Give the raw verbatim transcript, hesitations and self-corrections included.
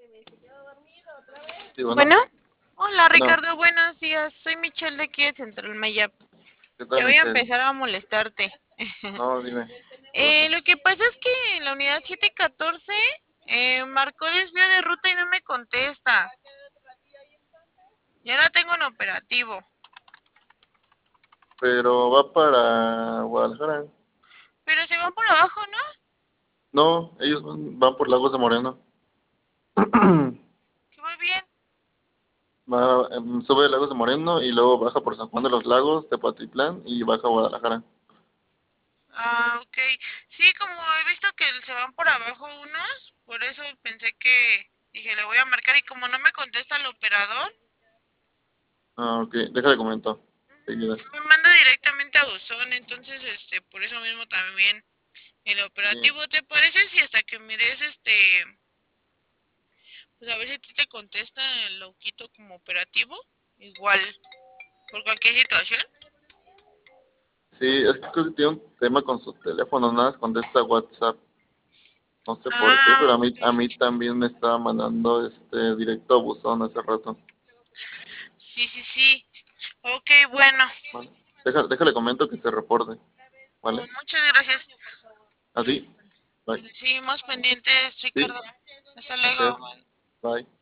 Sí, bueno, Bueno, hola bueno, Ricardo, buenos días. Soy Michelle de aquí de Central Mayap. ¿qué Ya tal, voy a Michelle? empezar a molestarte. No, dime, ¿qué Eh, pasó? lo que pasa es que en la unidad siete catorce eh, marcó desvío de ruta y no me contesta. Ya la tengo en operativo. Pero va para Guadalajara. Pero se van por abajo, ¿no? No, ellos van, van por Lagos de Moreno. Que voy bien. Va, em, sube Lagos de Moreno y luego baja por San Juan de los Lagos, Tepatitlán y baja a Guadalajara. Ah, ok. Sí, como he visto que se van por abajo unos, por eso pensé que dije, le voy a marcar y como no me contesta el operador, Ah, ok, déjale comento. Seguida. me manda directamente a buzón, entonces este, por eso mismo también el Sí, operativo. ¿Te parece si hasta que me des este, pues a ver si a ti te contesta, lo quito como operativo? Igual, por cualquier situación. sí, es que creo que tiene un tema con su teléfono, nada más contesta WhatsApp. No sé por qué, pero Ah, a mí, ok. a mí también me estaba mandando este directo a buzón hace rato. Sí, sí, sí. Ok, bueno. Vale. Déjale, déjale comento que se reporte, Oh, ¿vale? muchas gracias. Así, bye. Seguimos pendientes, Sí, Ricardo. Hasta gracias. luego. Bye.